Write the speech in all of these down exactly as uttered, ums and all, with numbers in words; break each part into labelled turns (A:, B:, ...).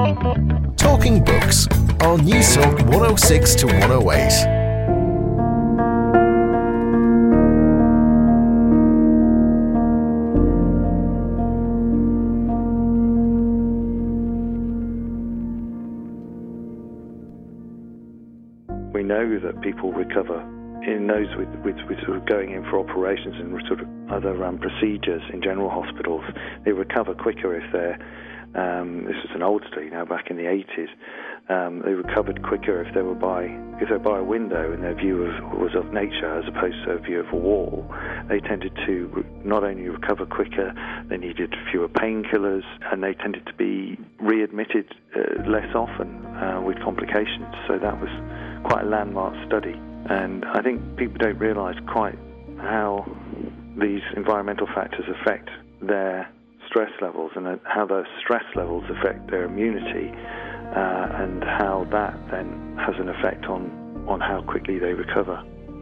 A: Talking Books on News Talk one oh six to one oh eight.
B: We know that people recover in those with, with, with sort of going in for operations and sort of other um, procedures in general hospitals. They recover quicker if they're, um, this was an old study now, back in the eighties, um, they recovered quicker if they were by if they were by a window and their view of, was of nature as opposed to a view of a wall. They tended to re- not only recover quicker, they needed fewer painkillers, and they tended to be readmitted uh, less often uh, with complications. So that was quite a landmark study. And I think people don't realise quite how these environmental factors affect their stress levels and how those stress levels affect their immunity, uh, and how that then has an effect on, on how quickly they recover.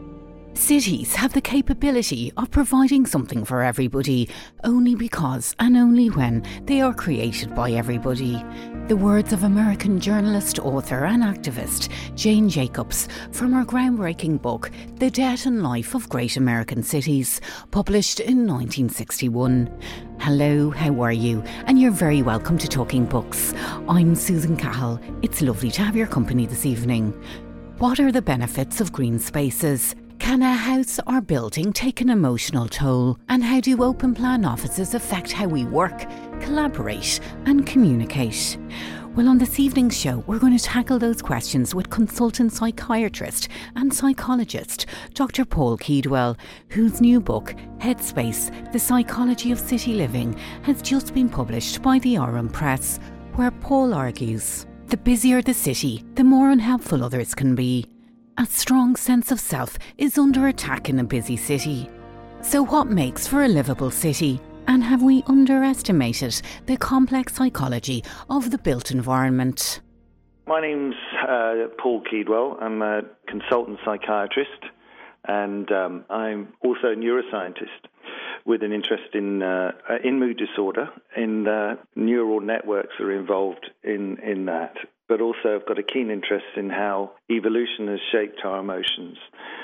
C: Cities have the capability of providing something for everybody only because and only when they are created by everybody. The words of American journalist, author and activist Jane Jacobs from her groundbreaking book The Death and Life of Great American Cities, published in nineteen sixty-one. Hello, how are you? And you're very welcome to Talking Books. I'm Susan Cahill. It's lovely to have your company this evening. What are the benefits of green spaces? Can a house or building take an emotional toll? And how do open plan offices affect how we work, collaborate and communicate? Well, on this evening's show, we're going to tackle those questions with consultant psychiatrist and psychologist Doctor Paul Keedwell, whose new book, Headspace, The Psychology of City Living, has just been published by the Aurum Press, where Paul argues, the busier the city, the more unhelpful others can be. A strong sense of self is under attack in a busy city. So what makes for a livable city? And have we underestimated the complex psychology of the built environment?
B: My name's uh, Paul Keedwell. I'm a consultant psychiatrist, and um, I'm also a neuroscientist with an interest in uh, in mood disorder, in uh, neural networks that are involved in, in that. But also I've got a keen interest in how evolution has shaped our emotions.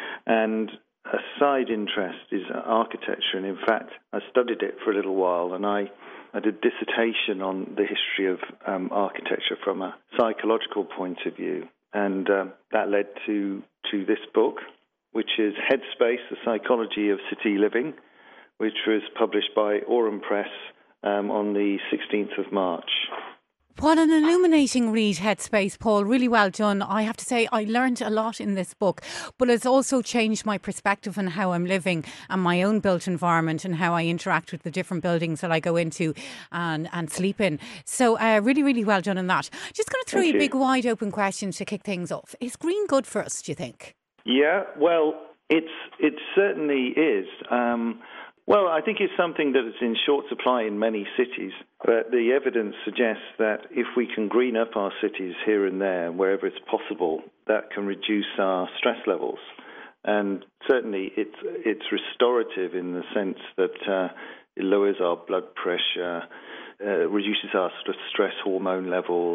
B: And a side interest is architecture, and in fact I studied it for a little while, and I, I did a dissertation on the history of um, architecture from a psychological point of view. And um, that led to, to this book, which is Headspace, The Psychology of City Living, which was published by Aurum Press um, on the sixteenth of March.
C: What an illuminating read, Headspace, Paul. Really well done. I have to say I learned a lot in this book, but it's also changed my perspective on how I'm living and my own built environment and how I interact with the different buildings that I go into and, and sleep in. So uh, really, really well done on that. Just going to throw you a big wide open question to kick things off. Is green good for us, do you think?
B: Yeah, well, it's it certainly is. Um Well, I think it's something that is in short supply in many cities, but the evidence suggests that if we can green up our cities here and there, wherever it's possible, that can reduce our stress levels. And certainly it's it's restorative in the sense that uh, it lowers our blood pressure, uh, reduces our sort of stress hormone levels,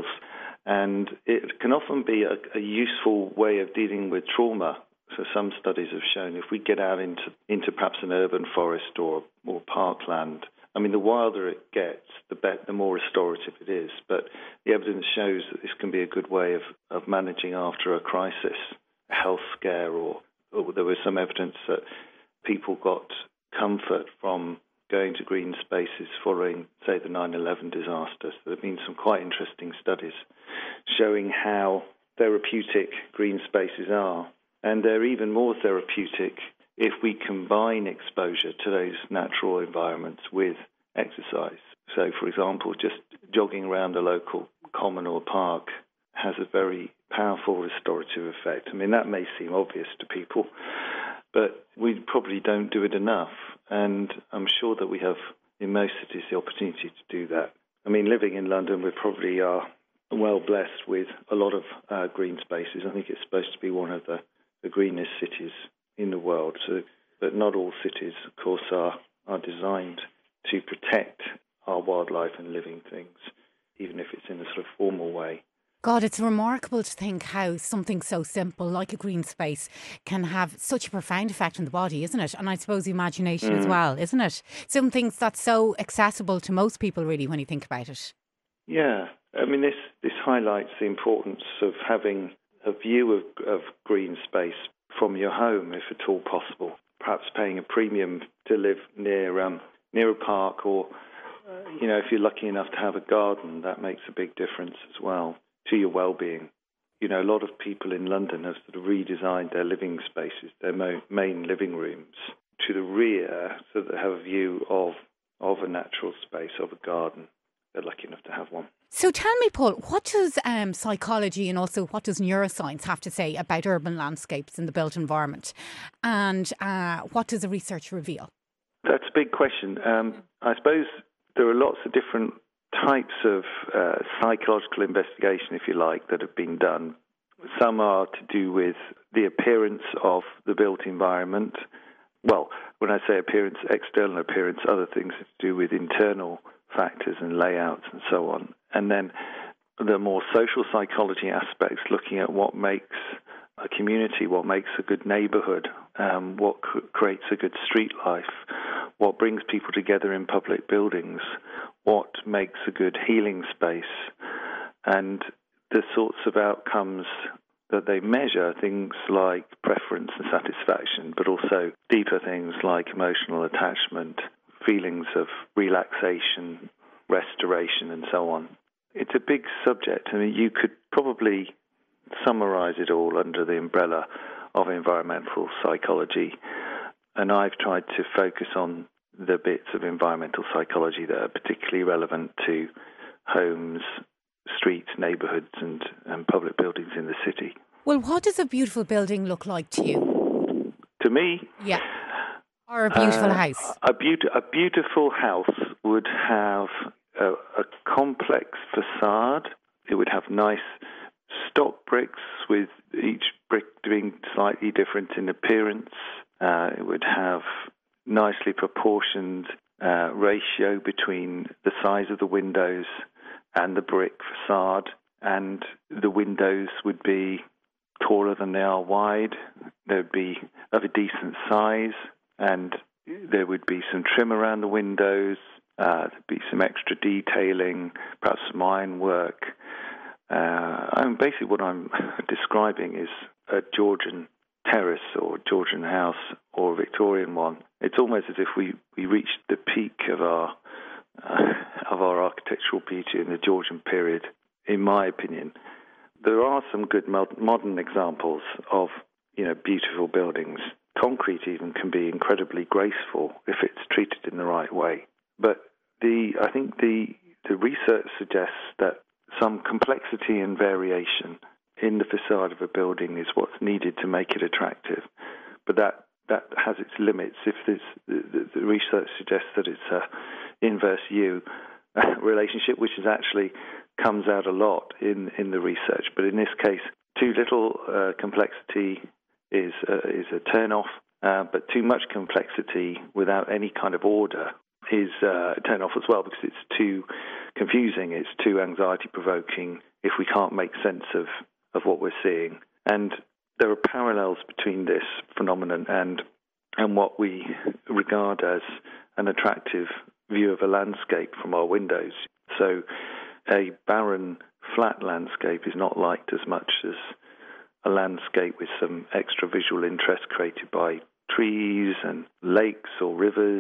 B: and it can often be a, a useful way of dealing with trauma. So some studies have shown if we get out into into perhaps an urban forest or or parkland, I mean, the wilder it gets, the better, the more restorative it is. But the evidence shows that this can be a good way of, of managing after a crisis, a health scare, or, or there was some evidence that people got comfort from going to green spaces following, say, the nine eleven disaster. So there have been some quite interesting studies showing how therapeutic green spaces are. And they're even more therapeutic if we combine exposure to those natural environments with exercise. So, for example, just jogging around a local common or park has a very powerful restorative effect. I mean, that may seem obvious to people, but we probably don't do it enough. And I'm sure that we have, in most cities, the opportunity to do that. I mean, living in London, we probably are well blessed with a lot of uh, green spaces. I think it's supposed to be one of the the greenest cities in the world. So, but not all cities, of course, are, are designed to protect our wildlife and living things. even if it's in a sort of formal way.
C: God, it's remarkable to think how something so simple like a green space can have such a profound effect on the body, isn't it? And I suppose the imagination mm. as well, isn't it? Some things that's so accessible to most people, really, when you think about it.
B: Yeah, I mean, this, this highlights the importance of having a view of, of green space from your home, if at all possible. Perhaps paying a premium to live near um, near a park, or, uh, you know, if you're lucky enough to have a garden, that makes a big difference as well to your well-being. You know, a lot of people in London have sort of redesigned their living spaces, their mo- main living rooms, to the rear so that they have a view of, of a natural space, of a garden. They're lucky enough to have one.
C: So tell me, Paul, what does um, psychology and also what does neuroscience have to say about urban landscapes in the built environment? And uh, what does the research reveal?
B: That's a big question. Um, I suppose there are lots of different types of uh, psychological investigation, if you like, that have been done. Some are to do with the appearance of the built environment. Well, when I say appearance, external appearance, other things to do with internal factors and layouts and so on. And then the more social psychology aspects, looking at what makes a community, what makes a good neighbourhood, um, what c- creates a good street life, what brings people together in public buildings, what makes a good healing space, and the sorts of outcomes that they measure, things like preference and satisfaction, but also deeper things like emotional attachment, feelings of relaxation, restoration, and so on. It's a big subject. I mean, you could probably summarize it all under the umbrella of environmental psychology, and I've tried to focus on the bits of environmental psychology that are particularly relevant to homes, streets, neighbourhoods, and, and public buildings in the city.
C: Well, what does a beautiful building look like to you?
B: To me?
C: Yeah. Or a beautiful
B: uh,
C: house?
B: A, be- a beautiful house would have a, a complex facade. It would have nice stock bricks, with each brick being slightly different in appearance. Uh, it would have nicely proportioned uh, ratio between the size of the windows and the brick facade, and the windows would be taller than they are wide. They would be of a decent size, and there would be some trim around the windows. Uh, there'd be some extra detailing, perhaps some ironwork. Uh, I'm basically what I'm describing is a Georgian terrace or Georgian house or a Victorian one. It's almost as if we, we reached the peak of our uh, of our architectural beauty in the Georgian period, in my opinion. There are some good mod- modern examples of, you know, beautiful buildings. Concrete even can be incredibly graceful if it's treated in the right way. But the I think the the research suggests that some complexity and variation in the facade of a building is what's needed to make it attractive. But that, that has its limits. If there's, the, the research suggests that it's a inverse U relationship, which is actually comes out a lot in, in the research. But in this case, too little uh, complexity is uh, is a turn-off, uh, but too much complexity without any kind of order is uh, a turn-off as well, because it's too confusing, it's too anxiety-provoking if we can't make sense of, of what we're seeing. And there are parallels between this phenomenon and and what we regard as an attractive view of a landscape from our windows. So a barren, flat landscape is not liked as much as a landscape with some extra visual interest created by trees and lakes or rivers,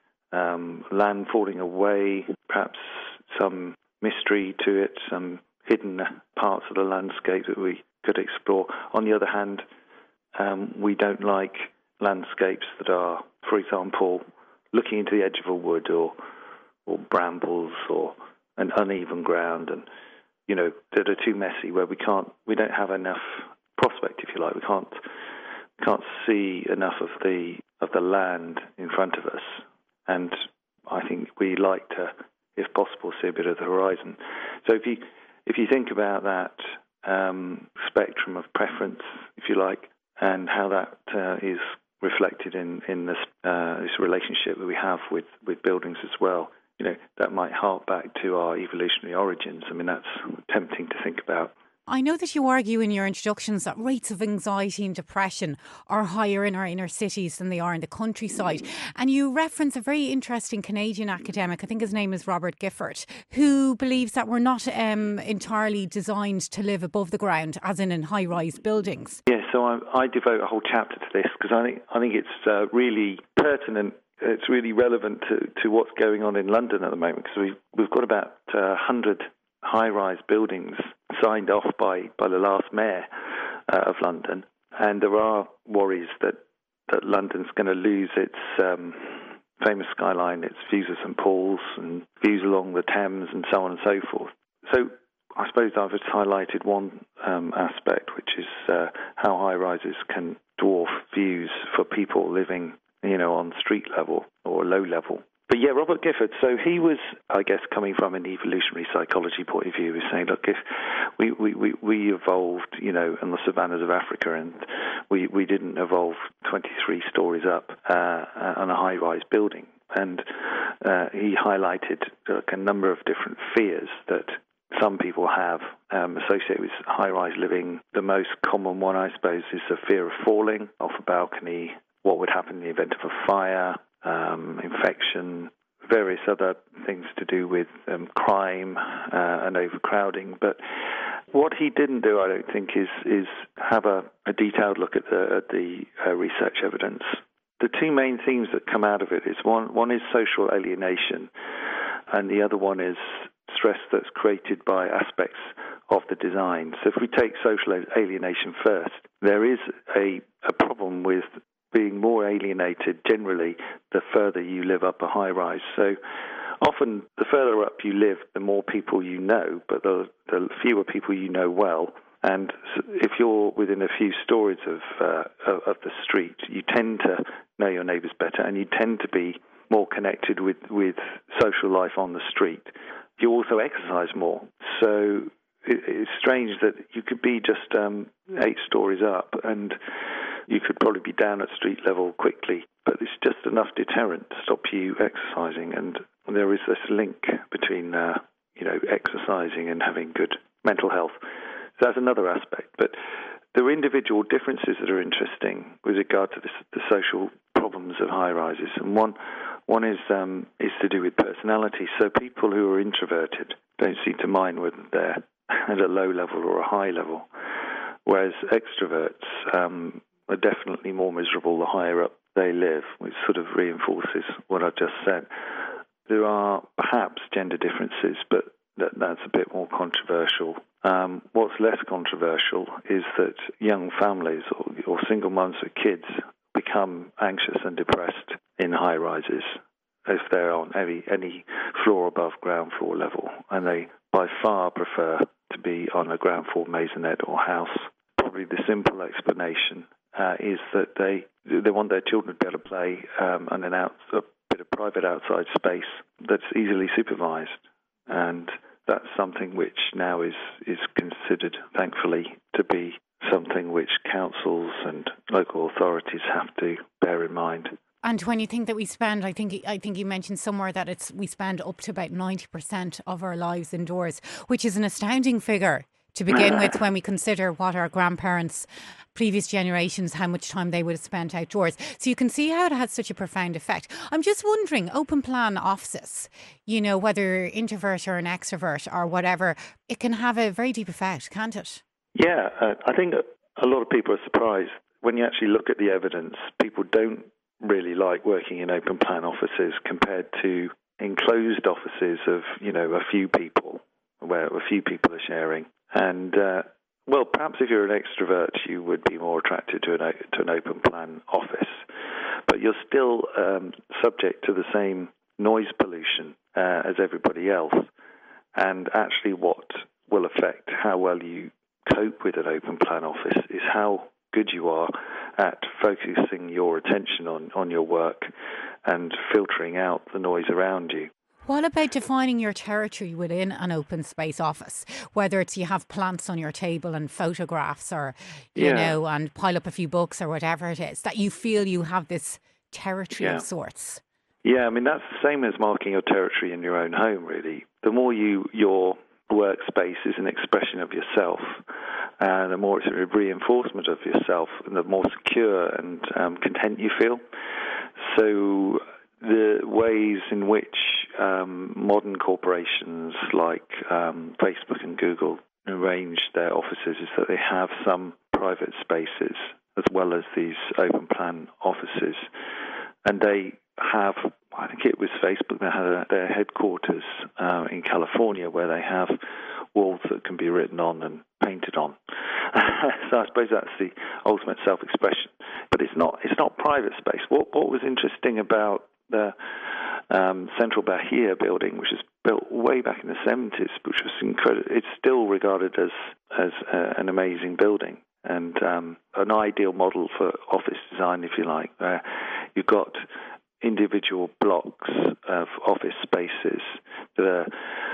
B: um, land falling away, perhaps some mystery to it, some hidden parts of the landscape that we could explore. On the other hand, um, we don't like landscapes that are, for example, looking into the edge of a wood or or brambles or an uneven ground, and you know that are too messy, where we can't, we don't have enough prospect, if you like. We can't can't see enough of the of the land in front of us, and I think we like to, if possible, see a bit of the horizon. So if you if you think about that um, spectrum of preference, if you like, and how that uh, is reflected in in this uh, this relationship that we have with, with buildings as well, you know, that might hark back to our evolutionary origins. I mean, that's tempting to think about.
C: I know that you argue in your introductions that rates of anxiety and depression are higher in our inner cities than they are in the countryside. And you reference a very interesting Canadian academic, I think his name is Robert Gifford, who believes that we're not um, entirely designed to live above the ground, as in in high-rise buildings.
B: Yeah, so I, I devote a whole chapter to this because I think, I think it's uh, really pertinent. It's really relevant to, to what's going on in London at the moment, because we've, we've got about uh, one hundred high-rise buildings signed off by, by the last mayor uh, of London, and there are worries that, that London's going to lose its um, famous skyline, its views of St Paul's and views along the Thames and so on and so forth. So I suppose I've just highlighted one um, aspect, which is uh, how high-rises can dwarf views for people living, you know, on street level or low level. But yeah, Robert Gifford, so he was, I guess, coming from an evolutionary psychology point of view, was saying, look, if we, we, we, we evolved, you know, in the savannas of Africa, and we, we didn't evolve twenty-three stories up uh, on a high-rise building. And uh, he highlighted like, a number of different fears that some people have um, associated with high-rise living. The most common one, I suppose, is the fear of falling off a balcony, what would happen in the event of a fire, Um, infection, various other things to do with um, crime uh, and overcrowding. But what he didn't do, I don't think, is is have a, a detailed look at the, at the uh, research evidence. The two main themes that come out of it is one, one is social alienation, and the other one is stress that's created by aspects of the design. So if we take social alienation first, there is a, a problem with being more alienated generally the further you live up a high rise. So often the further up you live, the more people you know, but the, the fewer people you know well. And if you're within a few stories of, uh, of the street, you tend to know your neighbours better, and you tend to be more connected with, with social life on the street. You also exercise more. So it, it's strange that you could be just um, eight stories up and you could probably be down at street level quickly, but it's just enough deterrent to stop you exercising. And there is this link between, uh, you know, exercising and having good mental health. So that's another aspect. But there are individual differences that are interesting with regard to this, the social problems of high rises. And one one is um, is to do with personality. So people who are introverted don't seem to mind whether they're at a low level or a high level, whereas extroverts um, are definitely more miserable the higher up they live, which sort of reinforces what I've just said. There are perhaps gender differences, but that, that's a bit more controversial. Um, what's less controversial is that young families or, or single moms with kids become anxious and depressed in high rises if they're on any, any floor above ground floor level, and they by far prefer to be on a ground floor maisonette or house. Probably the simple explanation Uh, is that they they want their children to be able to play um, on an out, a bit of private outside space that's easily supervised, and that's something which now is, is considered, thankfully, to be something which councils and local authorities have to bear in mind.
C: And when you think that we spend, I think I think you mentioned somewhere that it's we spend up to about ninety percent of our lives indoors, which is an astounding figure to begin with when we consider what our grandparents, previous generations, how much time they would have spent outdoors. So you can see how it has such a profound effect. I'm just wondering, open plan offices, you know, whether introvert or an extrovert or whatever, it can have a very deep effect, can't it?
B: Yeah, uh, I think a lot of people are surprised. When you actually look at the evidence, people don't really like working in open plan offices compared to enclosed offices of, you know, a few people, where a few people are sharing. And, uh, well, perhaps if you're an extrovert, you would be more attracted to an, to an open plan office. But you're still um, subject to the same noise pollution uh, as everybody else. And actually what will affect how well you cope with an open plan office is how good you are at focusing your attention on, on your work and filtering out the noise around you.
C: What about defining your territory within an open space office? Whether it's you have plants on your table and photographs or, you yeah. know, and pile up a few books or whatever it is, that you feel you have this territory yeah. of sorts.
B: Yeah, I mean, that's the same as marking your territory in your own home, really. The more you your workspace is an expression of yourself, and the more it's a reinforcement of yourself, and the more secure and um, content you feel. So the ways in which um, modern corporations like um, Facebook and Google arrange their offices is that they have some private spaces as well as these open plan offices. And they have, I think it was Facebook, they had their headquarters uh, in California where they have walls that can be written on and painted on. So I suppose that's the ultimate self-expression. But it's not it's not private space. What what was interesting about the um, Central Bahia building, which was built way back in the seventies, which was incredible, it's still regarded as, as uh, an amazing building and um, an ideal model for office design, if you like, where you've got individual blocks of office spaces that are,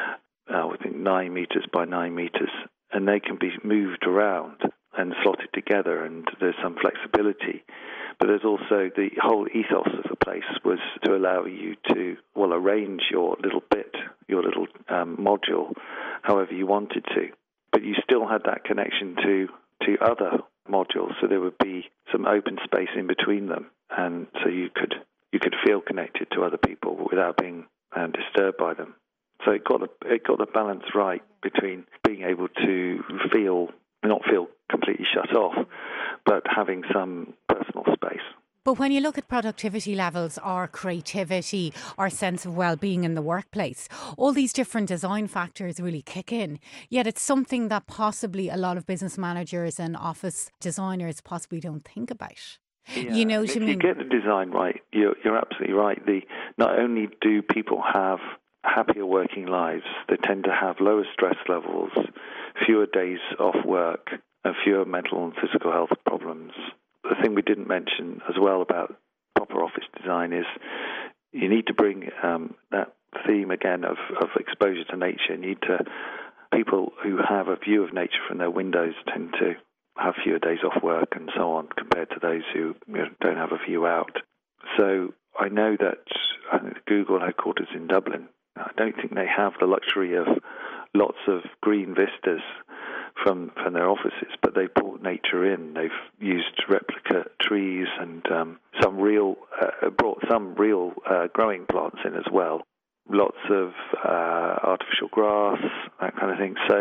B: uh, I think, nine meters by nine meters, and they can be moved around and slotted together, and there's some flexibility. But there's also the whole ethos of the place was to allow you to, well, arrange your little bit, your little um, module, however you wanted to. But you still had that connection to, to other modules, so there would be some open space in between them, and so you could you could feel connected to other people without being uh, disturbed by them. So it got the it got the balance right between being able to feel not feel completely shut off, but having some personal space.
C: But when you look at productivity levels or creativity or sense of well-being in the workplace, all these different design factors really kick in. Yet it's something that possibly a lot of business managers and office designers possibly don't think about.
B: Yeah,
C: you know what
B: if
C: I mean?
B: you get the design right, you're, you're absolutely right. The not only do people have happier working lives, they tend to have lower stress levels, fewer days off work, and fewer mental and physical health problems. The thing we didn't mention as well about proper office design is you need to bring um, that theme again of, of exposure to nature. You need to, people who have a view of nature from their windows tend to have fewer days off work and so on compared to those who you know, don't have a view out. So I know that I think Google headquarters in Dublin, I don't think they have the luxury of lots of green vistas from from their offices, but they brought nature in. They've used replica trees and um, some real, uh, brought some real uh, growing plants in as well. Lots of uh, artificial grass, that kind of thing. So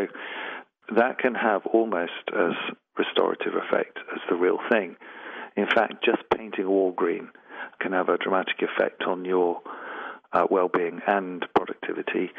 B: that can have almost as restorative effect as the real thing. In fact, just painting a wall green can have a dramatic effect on your uh, well-being and productivity.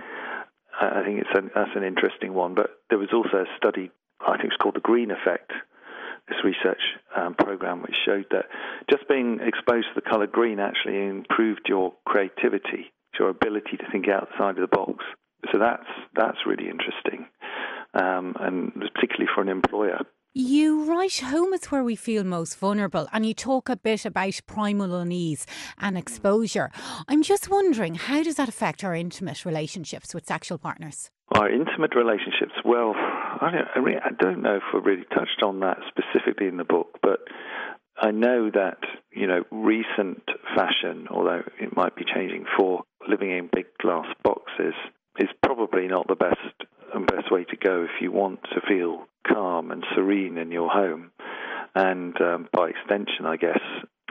B: I think it's an, that's an interesting one. But there was also a study, I think it's called the Green Effect, this research um, program, which showed that just being exposed to the colour green actually improved your creativity, your ability to think outside of the box. So that's that's really interesting, um, and particularly for an employer.
C: You write, home is where we feel most vulnerable, and you talk a bit about primal unease and exposure. I'm just wondering, how does that affect our intimate relationships with sexual partners?
B: Our intimate relationships, well, I don't, I, really, I don't know if we really touched on that specifically in the book, but I know that, you know, recent fashion, although it might be changing for living in big glass boxes, is probably not the best and best way to go if you want to feel calm and serene in your home. And um, by extension, I guess,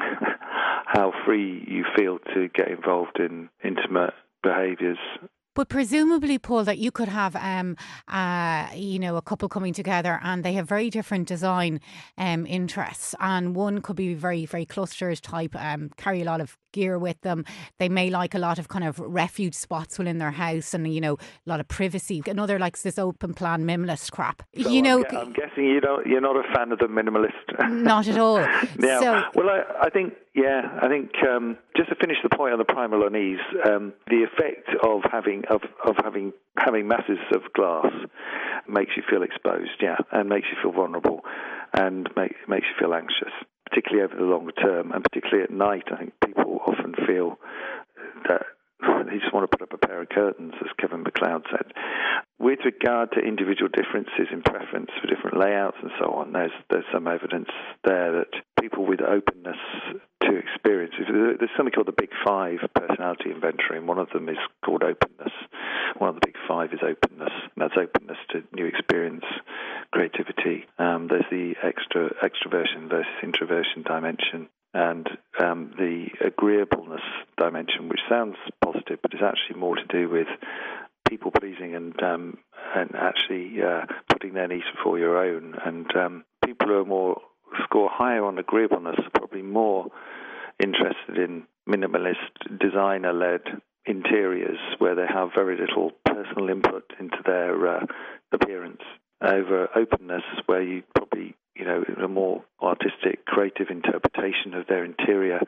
B: how free you feel to get involved in intimate behaviours.
C: But presumably, Paul, that you could have, um, uh, you know, a couple coming together and they have very different design um, interests. And one could be very, very clustered type, um, carry a lot of gear with them. They may like a lot of kind of refuge spots within their house and, you know, a lot of privacy. Another likes this open plan minimalist crap.
B: So
C: you know,
B: I'm, I'm guessing you don't, you're not a fan of the minimalist.
C: Not at all.
B: Yeah.
C: So,
B: well, I, I think, yeah, I think um, just to finish the point on the primal unease, um, the effect of having of, of having having masses of glass makes you feel exposed, yeah, and makes you feel vulnerable, and make, makes you feel anxious, particularly over the longer term, and particularly at night. I think people often feel that they just want to put up a pair of curtains, as Kevin MacLeod said. With regard to individual differences in preference for different layouts and so on, there's there's some evidence there that people with openness to experience, if there's something called the Big Five personality inventory, and one of them is called openness. One of the Big Five is openness, and that's openness to new experience, creativity. Um, there's the extra extroversion versus introversion dimension, and um, the agreeableness dimension, which sounds positive, but is actually more to do with people pleasing and um, and actually uh, putting their needs before your own. And um, people who are more score higher on agreeableness are probably more interested in minimalist, designer-led interiors where they have very little personal input into their uh, appearance, over openness where you probably, you know, a more artistic, creative interpretation of their interior,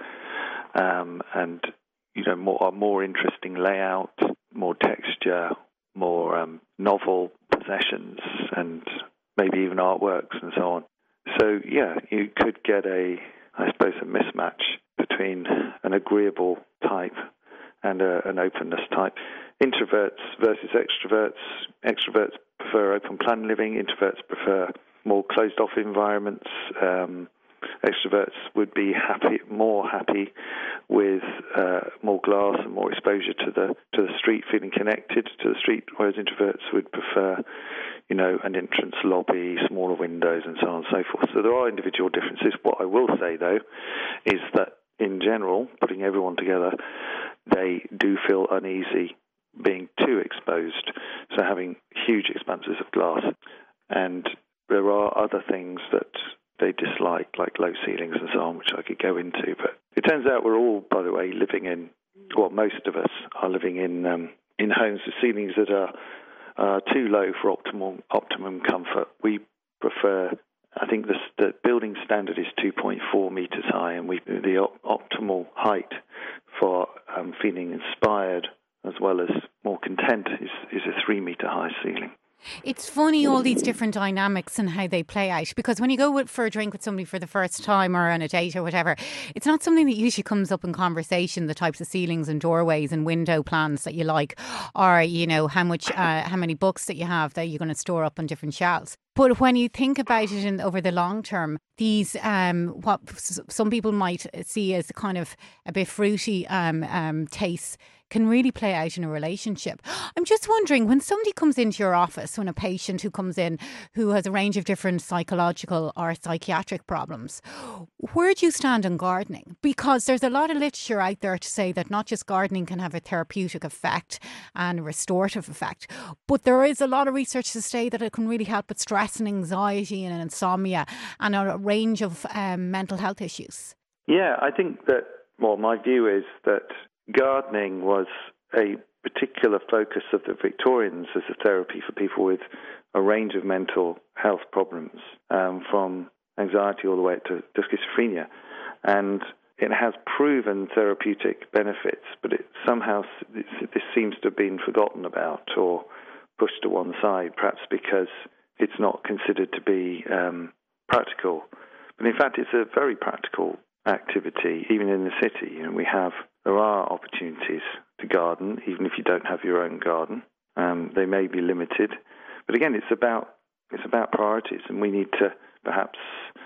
B: um, and, you know, more a more interesting layout, more texture, more um, novel possessions, and maybe even artworks and so on. So, yeah, you could get a, I suppose, a mismatch between an agreeable type and a, an openness type. Introverts versus extroverts. Extroverts prefer open-plan living. Introverts prefer more closed-off environments. Um, extroverts would be happy, more happy with uh, more glass and more exposure to the to the street, feeling connected to the street, whereas introverts would prefer, you know, an entrance lobby, smaller windows, and so on and so forth. So there are individual differences. What I will say, though, is that in general, putting everyone together, they do feel uneasy being too exposed, so having huge expanses of glass. And there are other things that they dislike, like low ceilings and so on, which I could go into. But it turns out we're all, by the way, living in, well, most of us are living in um, in homes with ceilings that are uh, too low for optimal optimum comfort. We prefer, I think the, the building standard is two point four metres high, and we the op- optimal height for um, feeling inspired as well as more content is, is a three metre high ceiling.
C: It's funny, all these different dynamics and how they play out, because when you go for a drink with somebody for the first time or on a date or whatever, it's not something that usually comes up in conversation, the types of ceilings and doorways and window plans that you like, or, you know, how much, uh, how many books that you have that you're going to store up on different shelves. But when you think about it in, over the long term, these, um, what some people might see as kind of a bit fruity um, um, tastes can really play out in a relationship. I'm just wondering, when somebody comes into your office, when a patient who comes in who has a range of different psychological or psychiatric problems, where do you stand on gardening? Because there's a lot of literature out there to say that not just gardening can have a therapeutic effect and a restorative effect, but there is a lot of research to say that it can really help with stress and anxiety and insomnia and a range of um, mental health issues.
B: Yeah, I think that, well, my view is that gardening was a particular focus of the Victorians as a therapy for people with a range of mental health problems, um, from anxiety all the way to, to schizophrenia. And it has proven therapeutic benefits, but it somehow this seems to have been forgotten about or pushed to one side, perhaps because it's not considered to be um, practical. But in fact, it's a very practical activity, even in the city. You know, we have there are opportunities to garden, even if you don't have your own garden. Um, they may be limited, but again, it's about it's about priorities, and we need to perhaps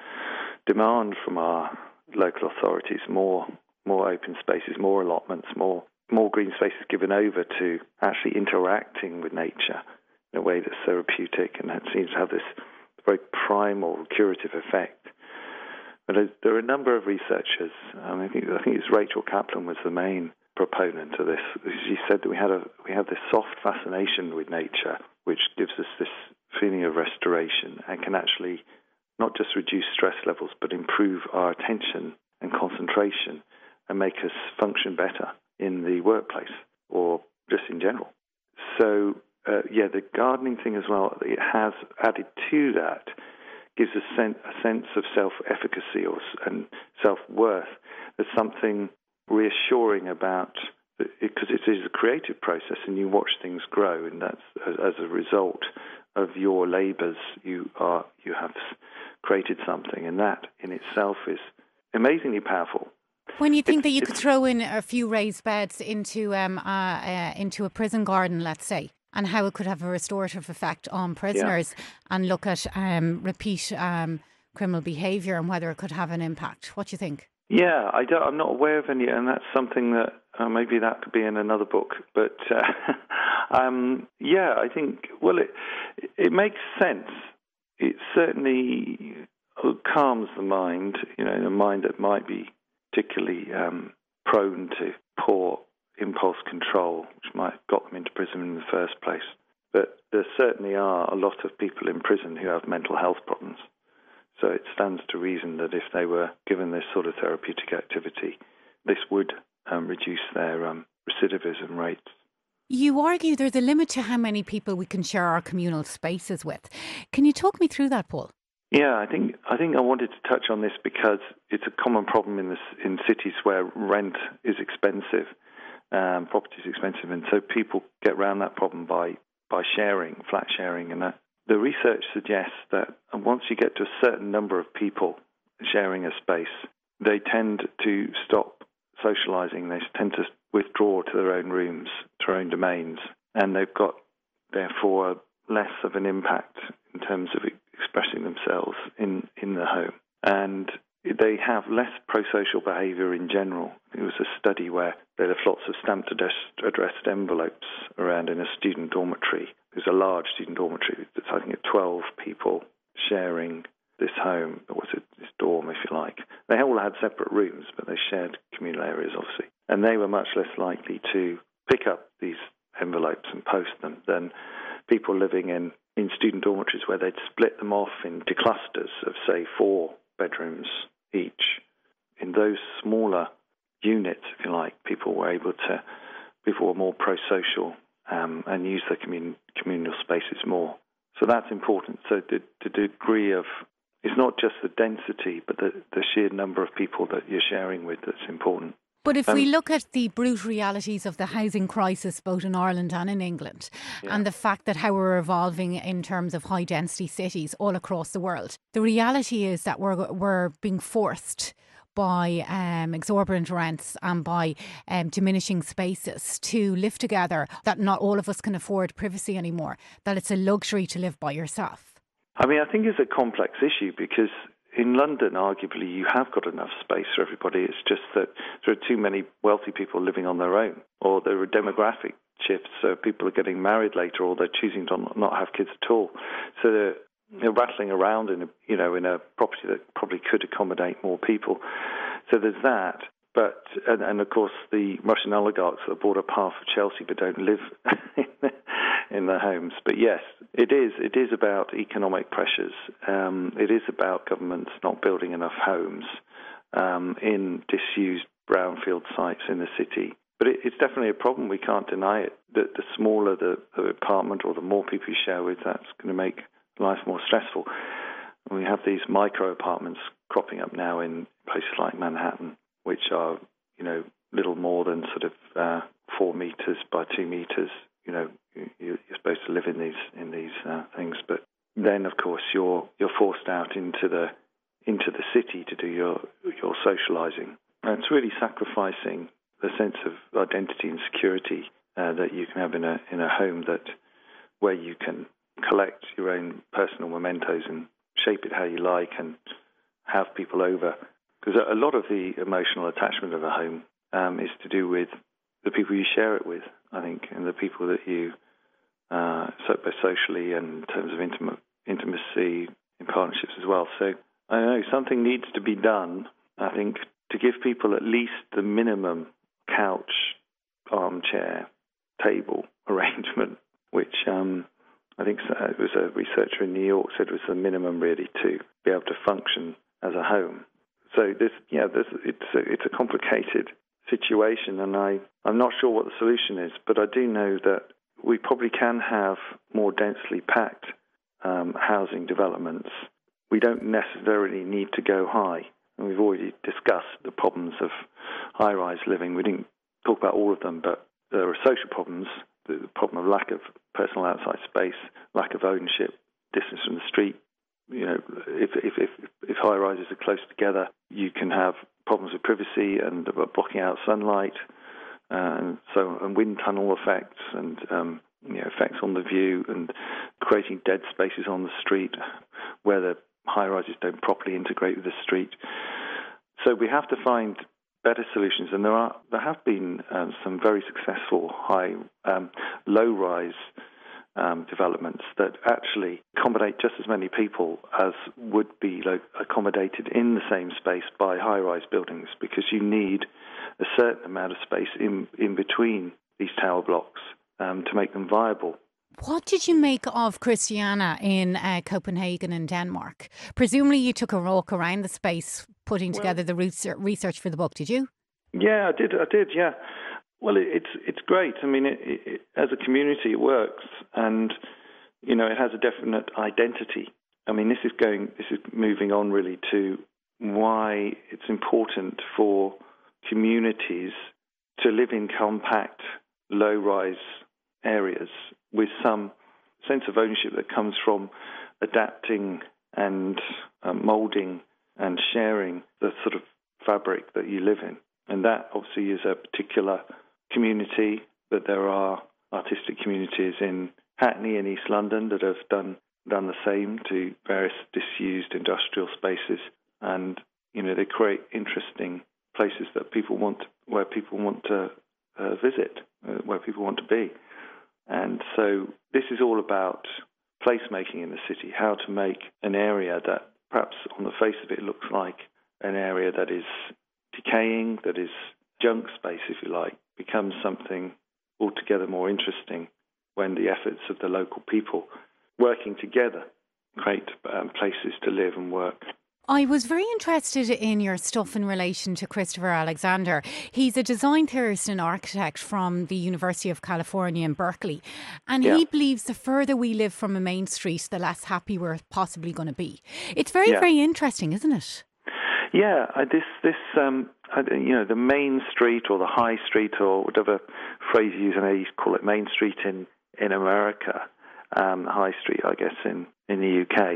B: demand from our local authorities more more open spaces, more allotments, more more green spaces given over to actually interacting with nature in a way that's therapeutic, and that seems to have this very primal curative effect. But there are a number of researchers. Um, I think I think it's Rachel Kaplan was the main proponent of this. She said that we had a we have this soft fascination with nature, which gives us this feeling of restoration and can actually not just reduce stress levels, but improve our attention and concentration and make us function better in the workplace or just in general. So, uh, yeah, the gardening thing as well, it has added to that, gives a, sen- a sense of self-efficacy or, and self-worth. There's something reassuring about, because it, it is a creative process and you watch things grow, and that's as, as a result of your labours, you are you have created something, and that in itself is amazingly powerful.
C: When you think it's, that you could throw in a few raised beds into um uh, uh, into a prison garden, let's say, and how it could have a restorative effect on prisoners, yeah. and look at um, repeat um, criminal behaviour and whether it could have an impact. What do you think?
B: Yeah, I don't, I'm not aware of any, and that's something that uh, maybe that could be in another book. But uh, um, yeah, I think, well, it it makes sense. It certainly calms the mind, you know, the mind that might be particularly um, prone to poor impulse control, which might have got them into prison in the first place. But there certainly are a lot of people in prison who have mental health problems. So it stands to reason that if they were given this sort of therapeutic activity, this would um, reduce their um, recidivism rates.
C: You argue there's a limit to how many people we can share our communal spaces with. Can you talk me through that, Paul?
B: Yeah, I think I think I wanted to touch on this because it's a common problem in this, in cities where rent is expensive, um, property is expensive, and so people get around that problem by by sharing, flat sharing, and that. The research suggests that once you get to a certain number of people sharing a space, they tend to stop socialising. They tend to withdraw to their own rooms, to their own domains, and they've got, therefore, less of an impact in terms of expressing themselves in, in the home. And they have less pro-social behaviour in general. There was a study where they left lots of stamped addressed envelopes around in a student dormitory. There's a large student dormitory. It's, I think, twelve people sharing this home, or was it this dorm, if you like. They all had separate rooms, but they shared communal areas, obviously. And they were much less likely to pick up these envelopes and post them than people living in, in student dormitories where they'd split them off into clusters of, say, four bedrooms each. In those smaller units, if you like, people were able to, people were more pro-social um, and use their commun- communal spaces more. So that's important. So the, the degree of, it's not just the density, but the, the sheer number of people that you're sharing with that's important.
C: But if
B: Um,
C: we look at the brute realities of the housing crisis, both in Ireland and in England,
B: yeah.
C: and the fact that how we're evolving in terms of high density cities all across the world, the reality is that we're we're being forced by um, exorbitant rents and by um, diminishing spaces to live together, that not all of us can afford privacy anymore, that it's a luxury to live by yourself.
B: I mean, I think it's a complex issue because in London, arguably, you have got enough space for everybody. It's just that there are too many wealthy people living on their own, or there are demographic shifts, so people are getting married later, or they're choosing to not have kids at all. So they're, they're rattling around in a, you know, in a property that probably could accommodate more people. So there's that. But and, and of course, the Russian oligarchs that bought up half of Chelsea but don't live in their homes. But yes, it is. It is about economic pressures. Um, it is about governments not building enough homes um, in disused brownfield sites in the city. But it, it's definitely a problem. We can't deny it. The, the smaller the, the apartment or the more people you share with, that's going to make life more stressful. And we have these micro apartments cropping up now in places like Manhattan, which are, you know, little more than sort of uh, four meters by two meters. You know, you're supposed to live in these in these uh, things, but then, of course, you're you're forced out into the into the city to do your your socialising. And it's really sacrificing the sense of identity and security uh, that you can have in a in a home that where you can collect your own personal mementos and shape it how you like and have people over. Because a lot of the emotional attachment of a home um, is to do with the people you share it with, I think, and the people that you, uh, so both socially and in terms of intimate, intimacy in partnerships as well. So I don't know, something needs to be done, I think, to give people at least the minimum couch, armchair, table arrangement, which um, I think it was a researcher in New York said was the minimum really to be able to function as a home. So this, yeah, this, it's a, it's a complicated situation, and I, I'm not sure what the solution is, but I do know that we probably can have more densely packed um, housing developments. We don't necessarily need to go high, and we've already discussed the problems of high-rise living. We didn't talk about all of them, but there are social problems, the problem of lack of personal outside space, lack of ownership, distance from the street. You know, if if if, if high rises are close together, you can have problems with privacy and blocking out sunlight, uh, and so and wind tunnel effects and um, you know, effects on the view, and creating dead spaces on the street where the high rises don't properly integrate with the street. So we have to find better solutions, and there are there have been um, some very successful high, um, low-rise um, developments that actually accommodate just as many people as would be like, accommodated in the same space by high-rise buildings, because you need a certain amount of space in in between these tower blocks um, to make them viable.
C: What did you make of Christiania in uh, Copenhagen and Denmark? Presumably you took a walk around the space putting well, together the research for the book, did you?
B: Yeah, I did, I did, yeah. Well, it, it's it's great. I mean, it, it, as a community it works, and, you know, it has a definite identity. I mean, this is going, this is moving on really to why it's important for communities to live in compact, low-rise areas with some sense of ownership that comes from adapting and uh, moulding and sharing the sort of fabric that you live in. And that obviously is a particular community, but there are artistic communities in Hackney and East London that have done done the same to various disused industrial spaces. And, you know, they create interesting places that people want, where people want to uh, visit, uh, where people want to be. And so this is all about placemaking in the city, how to make an area that perhaps on the face of it looks like an area that is decaying, that is junk space, if you like, becomes something altogether more interesting when the efforts of the local people working together create um, places to live and work.
C: I was very interested in your stuff in relation to Christopher Alexander. He's a design theorist and architect from the University of California in Berkeley. And yeah. he believes the further we live from a main street, the less happy we're possibly going to be. It's very, yeah. very interesting, isn't it?
B: Yeah, I, this, this um, I, you know, the main street or the high street or whatever phrase you use, and they call it main street in, in America, um, high street, I guess, in, in the U K.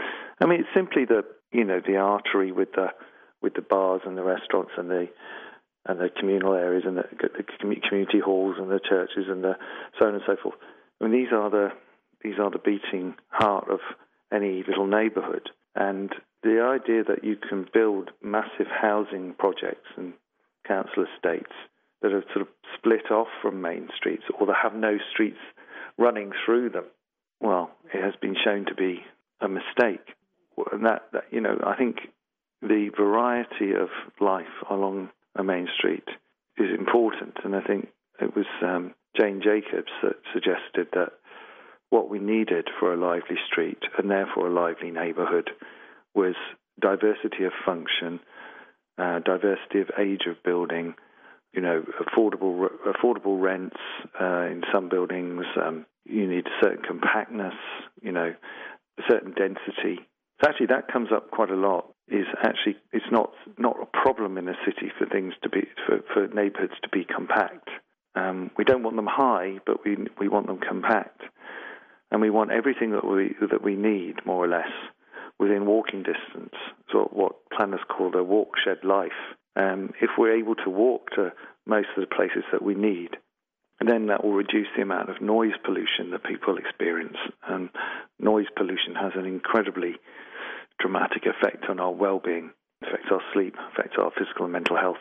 B: I mean, it's simply the you know, the artery with the with the bars and the restaurants and the and the communal areas and the, the community halls and the churches and the so on and so forth. I mean, these are the these are the beating heart of any little neighbourhood. And the idea that you can build massive housing projects and council estates that are sort of split off from main streets or that have no streets running through them, well, it has been shown to be a mistake. And that, that, you know, I think the variety of life along a main street is important. And I think it was um, Jane Jacobs that suggested that what we needed for a lively street and therefore a lively neighbourhood was diversity of function, uh, diversity of age of building, you know, affordable affordable rents uh, in some buildings. Um, you need a certain compactness, you know, a certain density. So actually, that comes up quite a lot. Is actually it's not not a problem in a city for things to be for, for neighbourhoods to be compact. Um, we don't want them high, but we we want them compact, and we want everything that we that we need more or less within walking distance. So what planners call a walk shed life. Um, if we're able to walk to most of the places that we need, then that will reduce the amount of noise pollution that people experience. And noise pollution has an incredibly dramatic effect on our well-being, affects our sleep, affects our physical and mental health.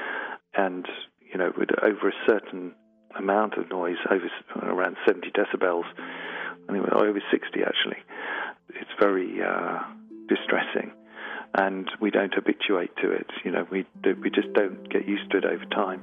B: And, you know, with over a certain amount of noise, over around seventy decibels, anyway, over sixty actually, it's very uh, distressing. And we don't habituate to it. You know, we do, we just don't get used to it over time.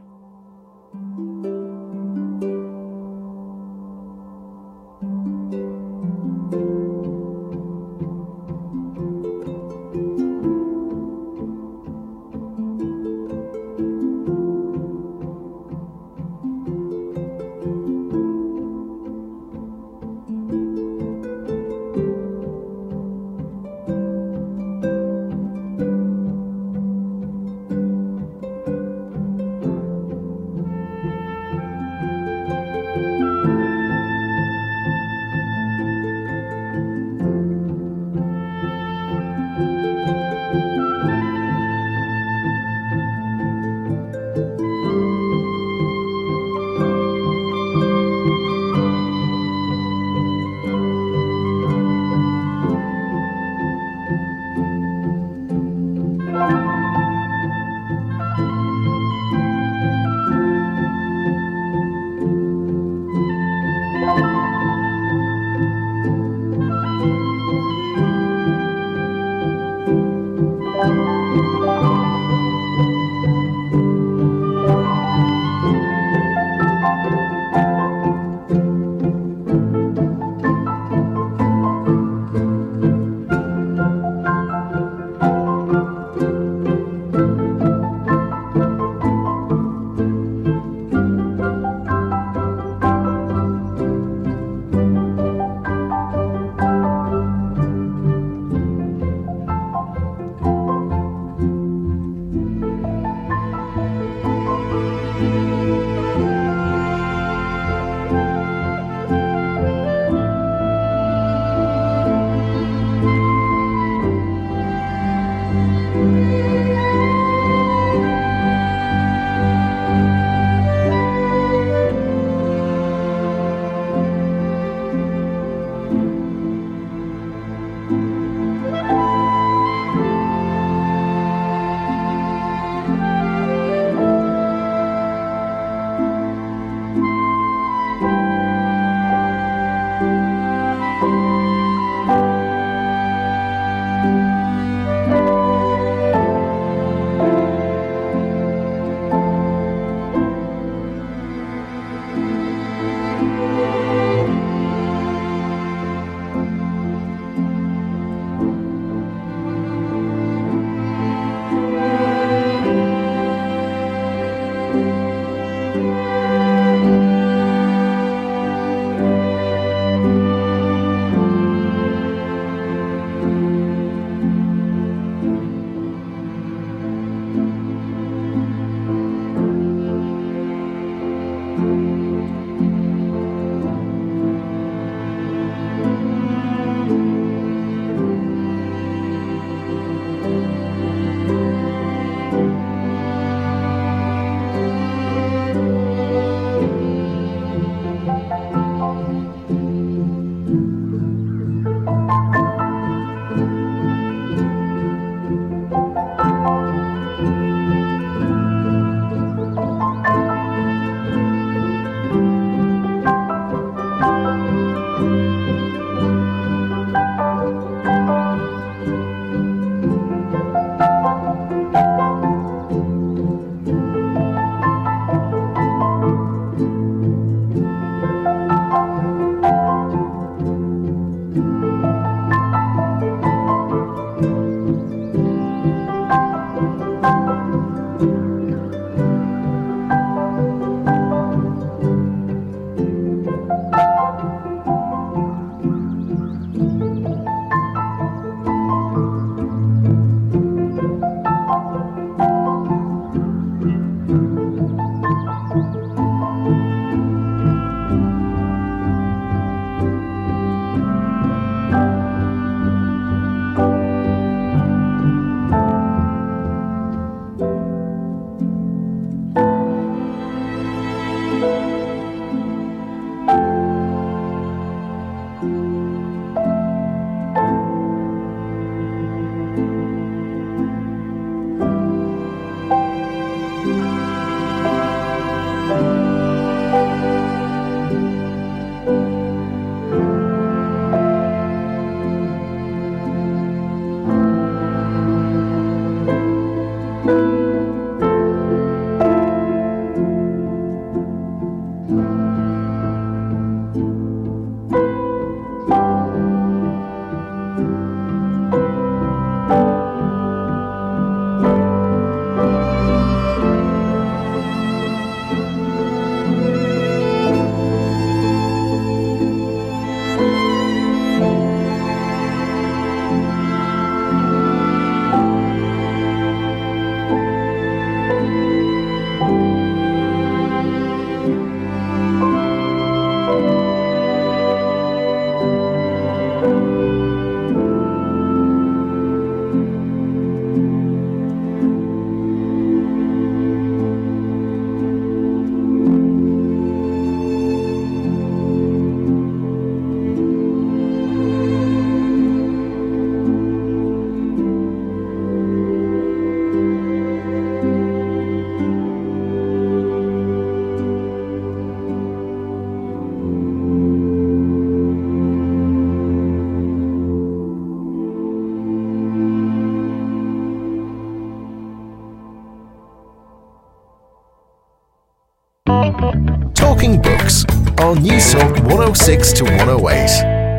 A: on Newstalk one oh six to one oh eight.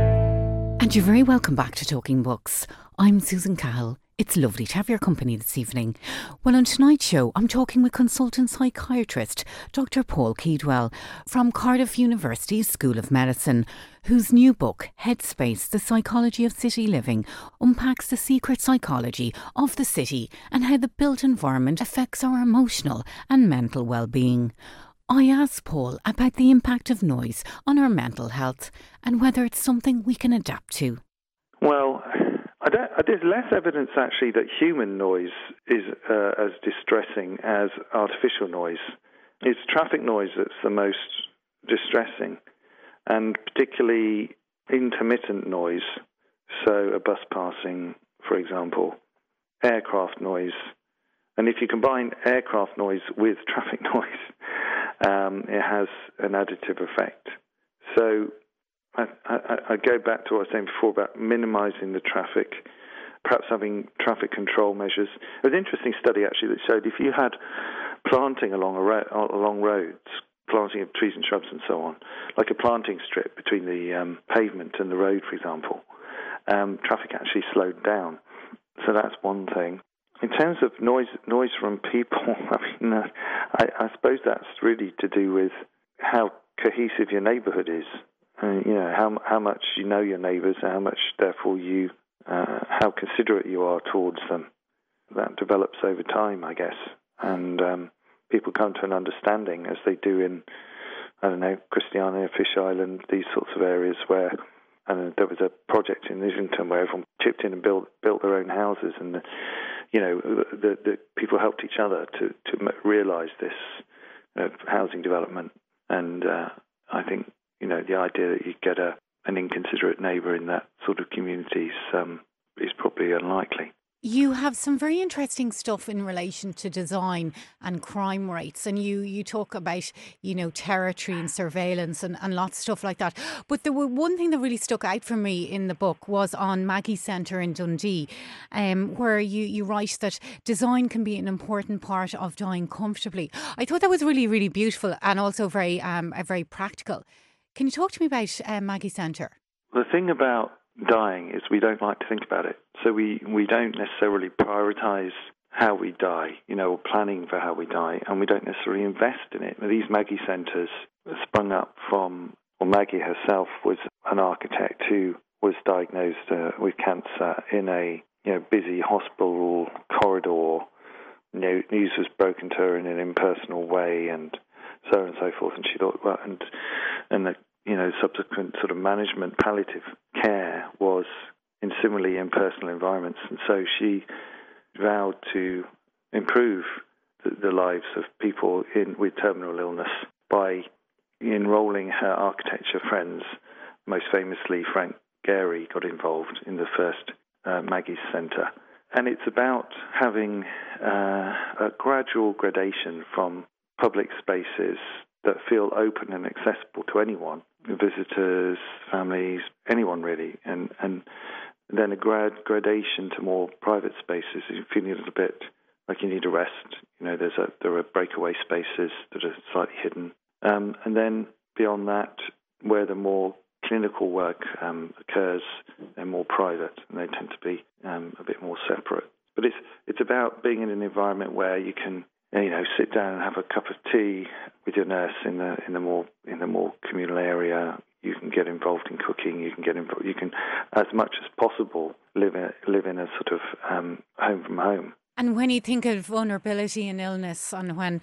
C: And you're very welcome back to Talking Books. I'm Susan Cahill. It's lovely to have your company this evening. Well, on tonight's show, I'm talking with consultant psychiatrist Doctor Paul Keedwell from Cardiff University's School of Medicine, whose new book, Headspace, The Psychology of City Living, unpacks the secret psychology of the city and how the built environment affects our emotional and mental well-being. I asked Paul about the impact of noise on our mental health and whether it's something we can adapt to.
B: Well, I don't, there's less evidence actually that human noise is uh, as distressing as artificial noise. It's traffic noise that's the most distressing, and particularly intermittent noise, so a bus passing, for example, aircraft noise. And if you combine aircraft noise with traffic noise, um, it has an additive effect. So I, I, I go back to what I was saying before about minimising the traffic, perhaps having traffic control measures. There was an interesting study actually that showed if you had planting along a ro- along roads, planting of trees and shrubs and so on, like a planting strip between the um, pavement and the road, for example, um, traffic actually slowed down. So that's one thing. In terms of noise, noise from people, I mean, uh, I, I suppose that's really to do with how cohesive your neighbourhood is. Uh, you know, how how much you know your neighbours, how much, therefore, you, uh, how considerate you are towards them. That develops over time, I guess, and um, people come to an understanding, as they do in, I don't know, Christiania, Fish Island, these sorts of areas where, I don't know, there was a project in Islington where everyone chipped in and built built their own houses, and the, you know, the, the people helped each other to to realise this uh, housing development, and uh, I think. You know, the idea that you get a an inconsiderate neighbour in that sort of community um, is probably unlikely.
C: You have some very interesting stuff in relation to design and crime rates, and you, you talk about, you know, territory and surveillance and, and lots of stuff like that. But there were one thing that really stuck out for me in the book was on Maggie Centre in Dundee, um, where you, you write that design can be an important part of dying comfortably. I thought that was really, really beautiful and also very, um, very practical. Can you talk to me about uh, Maggie Centre?
B: The thing about dying is we don't like to think about it. So we, we don't necessarily prioritise how we die, you know, or planning for how we die, and we don't necessarily invest in it. Now, these Maggie Centres sprung up from, well, Maggie herself was an architect who was diagnosed uh, with cancer in a, you know, busy hospital corridor. You know, news was broken to her in an impersonal way, and so on and so forth. And she thought, well, and and the, you know, subsequent sort of management, palliative care was in similarly impersonal environments. And so she vowed to improve the, the lives of people in with terminal illness by enrolling her architecture friends. Most famously, Frank Gehry got involved in the first uh, Maggie's Centre. And it's about having uh, a gradual gradation from public spaces that feel open and accessible to anyone, visitors, families, anyone really, and and then a grad gradation to more private spaces. You're feeling a little bit like you need a rest. You know, there's a there are breakaway spaces that are slightly hidden, um, and then beyond that, where the more clinical work um, occurs, they're more private, and they tend to be um, a bit more separate. But it's it's about being in an environment where you can, you know, sit down and have a cup of tea with your nurse in the in the more in the more communal area. You can get involved in cooking. You can get involved. You can, as much as possible, live in live in a sort of um, home from home.
C: And when you think of vulnerability and illness, and when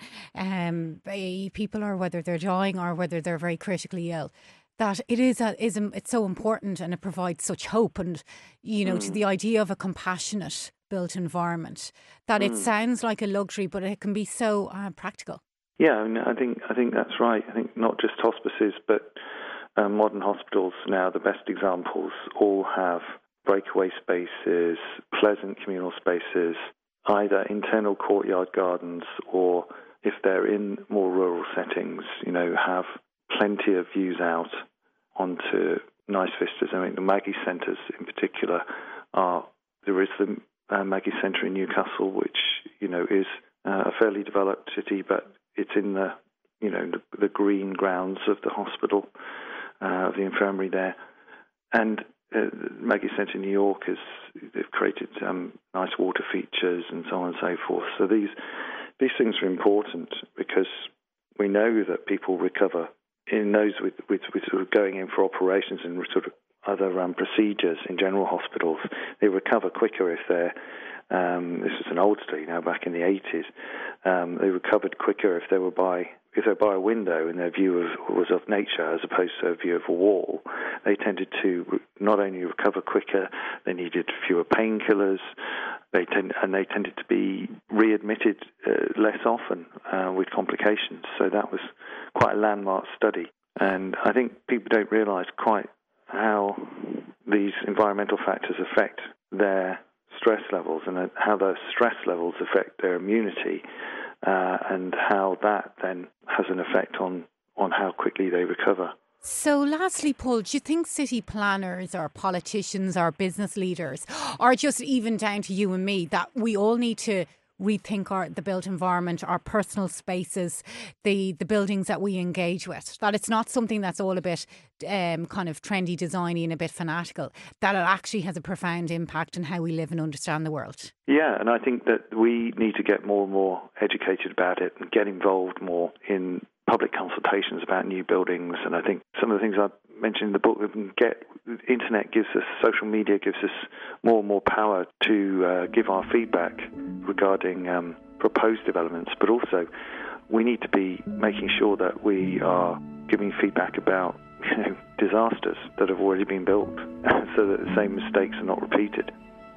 C: um, people are, whether they're dying or whether they're very critically ill, that it is a, is a, it's so important, and it provides such hope, and you know, mm. to the idea of a compassionate built environment, that mm. it sounds like a luxury, but it can be so uh, practical.
B: Yeah, I, mean, I think I think that's right. I think not just hospices, but uh, modern hospitals now, the best examples, all have breakaway spaces, pleasant communal spaces, either internal courtyard gardens, or if they're in more rural settings, you know, have plenty of views out onto nice vistas. I mean, the Maggie Centres in particular are, there is the uh, Maggie Centre in Newcastle, which, you know, is uh, a fairly developed city, but it's in the you know, the, the green grounds of the hospital, uh, of the infirmary there. And uh, Maggie Centre in New York has they've created um, nice water features and so on and so forth. So these these things are important because we know that people recover in those with, with, with sort of going in for operations and sort of other um, procedures in general hospitals. They recover quicker if they're, um, this was an old study now, back in the eighties, um, they recovered quicker if they were by if they're by a window and their view of, was of nature as opposed to a view of a wall. They tended to not only recover quicker, they needed fewer painkillers, they tend, and they tended to be readmitted uh, less often uh, with complications. So that was quite a landmark study. And I think people don't realise quite how these environmental factors affect their stress levels and how those stress levels affect their immunity, uh, and how that then has an effect on, on how quickly they recover.
C: So lastly, Paul, do you think city planners or politicians or business leaders, or just even down to you and me, that we all need to rethink our the built environment, our personal spaces, the the buildings that we engage with, that it's not something that's all a bit um, kind of trendy, designy and a bit fanatical, that it actually has a profound impact on how we live and understand the world?
B: Yeah, and I think that we need to get more and more educated about it and get involved more in public consultations about new buildings. And I think some of the things I mentioned in the book, we can get, the internet gives us, social media gives us more and more power to uh, give our feedback regarding um, proposed developments, but also we need to be making sure that we are giving feedback about, you know, disasters that have already been built so that the same mistakes are not repeated.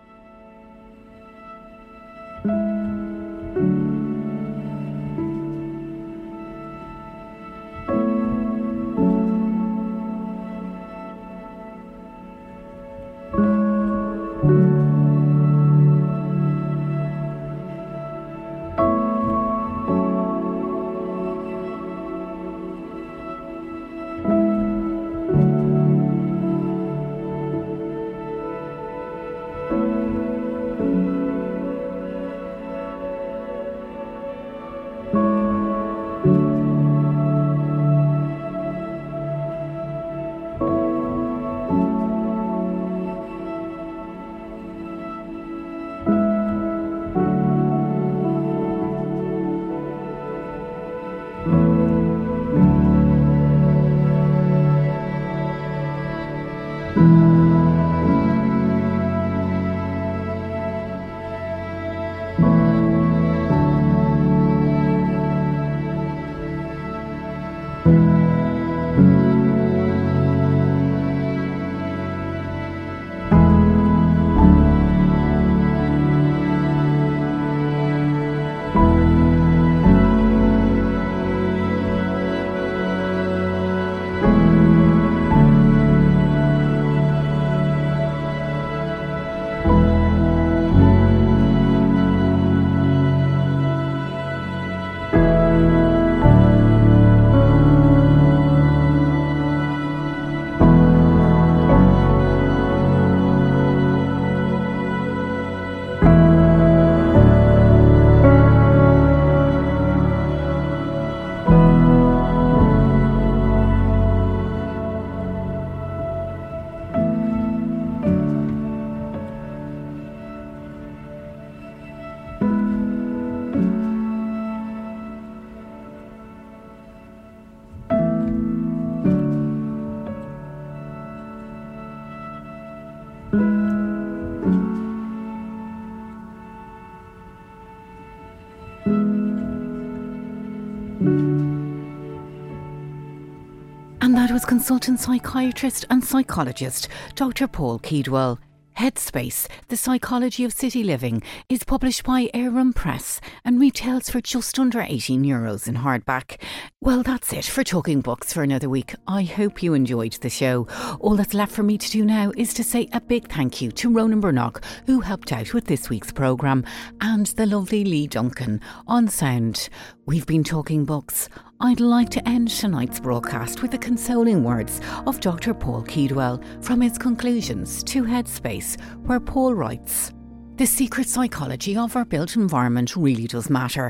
C: And that was consultant psychiatrist and psychologist Doctor Paul Keedwell. Headspace, The Psychology of City Living, is published by Arum Press and retails for just under eighteen euros in hardback. Well, that's it for Talking Books for another week. I hope you enjoyed the show. All that's left for me to do now is to say a big thank you to Ronan Burnock, who helped out with this week's programme, and the lovely Lee Duncan on sound. We've been talking books. I'd like to end tonight's broadcast with the consoling words of Doctor Paul Keedwell from his conclusions to Headspace, where Paul writes, "The secret psychology of our built environment really does matter.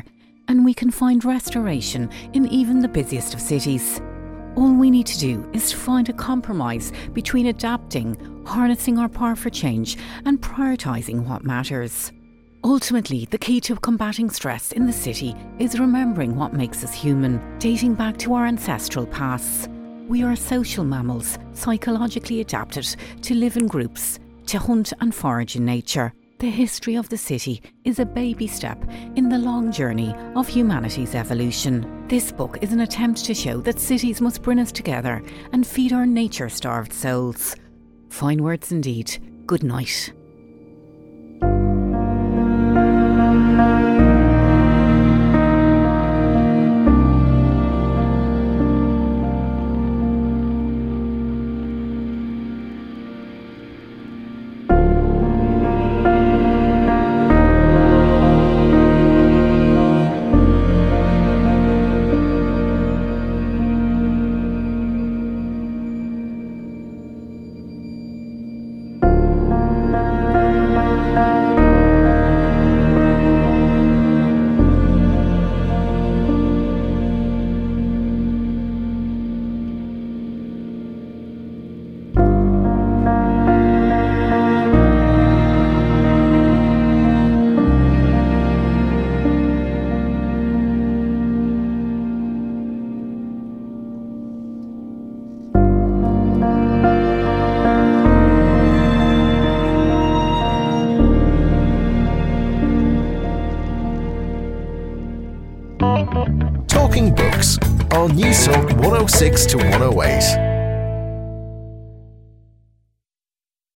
C: and we can find restoration in even the busiest of cities. All we need to do is to find a compromise between adapting, harnessing our power for change, and prioritising what matters. Ultimately, the key to combating stress in the city is remembering what makes us human, dating back to our ancestral pasts. We are social mammals, psychologically adapted to live in groups, to hunt and forage in nature. The history of the city is a baby step in the long journey of humanity's evolution. This book is an attempt to show that cities must bring us together and feed our nature-starved souls. Fine words indeed. Good night.
A: Talking Books on Newstalk one oh six to one oh eight.